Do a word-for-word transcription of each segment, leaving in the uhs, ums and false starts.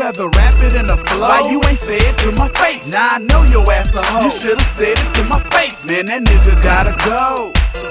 rather rap it in the flow. Why you ain't say it to my face? Nah, I know your ass a hoe. You should've said it to my face. Man, that nigga gotta go.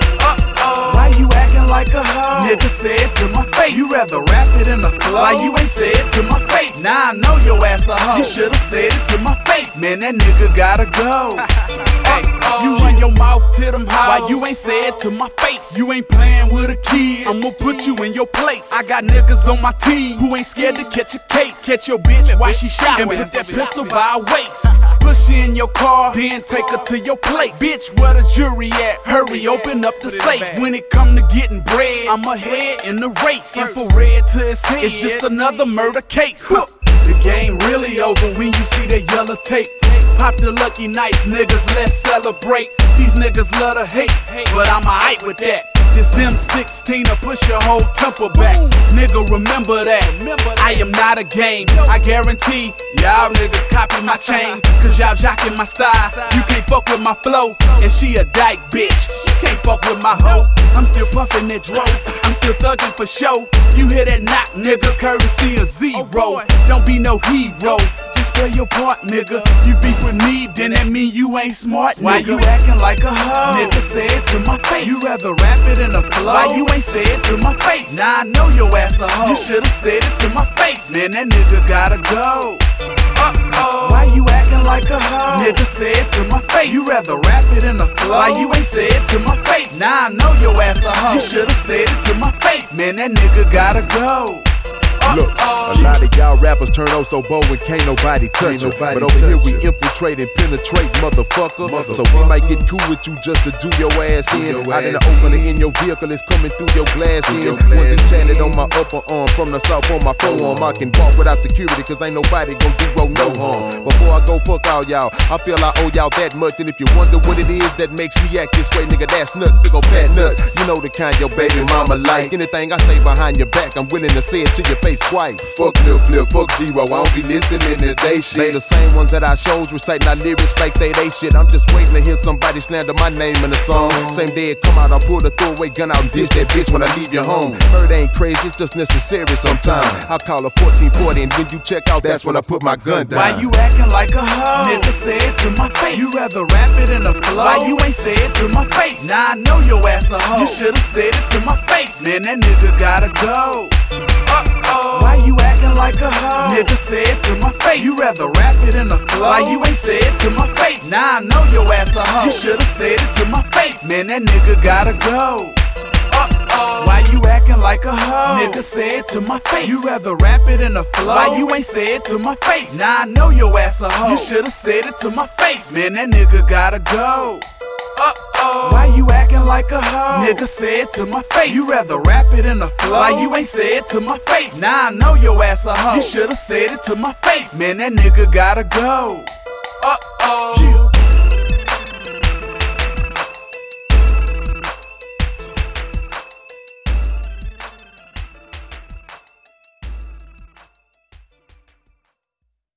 Uh-oh. Why you acting like a hoe? Nigga say it to my face. You rather rap it in the flow. Why you ain't say it to my face? Nah, I know your ass a hoe. You should've said it to my face. Man, that nigga gotta go. Hey, you run your mouth to them hoes. Why you ain't say it to my face? You ain't playing with a kid. I'ma put you in your place. I got niggas on my team who ain't scared to catch a case. Catch your bitch while she showering and put that pistol by her waist. Push her in your car, then take her to your place. Bitch, where the jury at? Hurry, open up the safe. When it come to getting bread, I'm ahead in the race. Infrared to his head, it's just another murder case. The game really over when you see that yellow tape. Pop the lucky nights, niggas, let's celebrate. These niggas love to hate, but I'm aight with that. This M sixteen will push your whole temper back. Nigga, remember that. I am not a game. I guarantee y'all niggas copy my chain, cause y'all jocking my style. You can't fuck with my flow, and she a dyke bitch. You can't fuck with my hoe. I'm still puffin' that dro. I'm still thuggin' for show. You hear that knock, nigga, courtesy of zero. Don't be no hero. Just play your part, nigga. You beef with me, then that mean you ain't smart, nigga. Why you acting like a hoe? Nigga, say it to my face. You rather rap it in the flow. Why you ain't say it to my face? Nah, I know your ass a hoe. You should've said it to my face. Man, that nigga gotta go. Uh-oh. Why you acting like a hoe? Nigga, say it to my face. You rather rap it in the flow. Why you ain't say it to my face? Nah, I know your ass a hoe. You should've said it to my face. Man, that nigga gotta go. Look, a lot of y'all rappers turn oh so bold when can't nobody touch it. But over here we infiltrate and penetrate, motherfucker. motherfucker. So we might get cool with you just to do your ass in. Your Out ass in the open in your vehicle, it's coming through your glass through in. Your glass One tatted on my upper arm, from the south on my forearm. I can walk without security, cause ain't nobody gon' do roll no harm. Before I go fuck all y'all, I feel I owe y'all that much. And if you wonder what it is that makes me act this way, nigga, that's nuts, big ol' fat nuts. You know the kind your baby mama like. Anything I say behind your back, I'm willing to say it to your face twice. Fuck Lil Flip, fuck Zero, I don't be listening to they shit. They the same ones that I shows reciting our lyrics like they they shit. I'm just waiting to hear somebody slander my name in the song. Same day it come out, I pull the throwaway gun out and dish that bitch when I leave your home. Heard ain't crazy, it's just necessary sometimes. I call her fourteen forty and when you check out, that's when I put my gun down. Why you acting like a hoe? Nigga, say it to my face. You rather rap it in the flow. Why you ain't say it to my face? Nah, I know your ass a hoe. You should've said it to my face. Man, that nigga gotta go. Uh-oh. Why you acting like a hoe? Nigga, say it to my face. You rather rap it in the flow. Why you ain't say it to my face? Nah, I know your ass a hoe. You should've said it to my face. Man, that nigga gotta go. Uh-oh. Why you acting like a hoe? Nigga, say it to my face. You rather rap it in the flow. Why you ain't say it to my face? Nah, I know your ass a hoe. You should've said it to my face. Man, that nigga gotta go. Uh-oh. Why you acting like a hoe? Nigga, say it to my face. You rather rap it in the flow. Why you ain't say it to my face? Nah, I know your ass a hoe. You should've said it to my face. Man, that nigga gotta go. Uh-oh.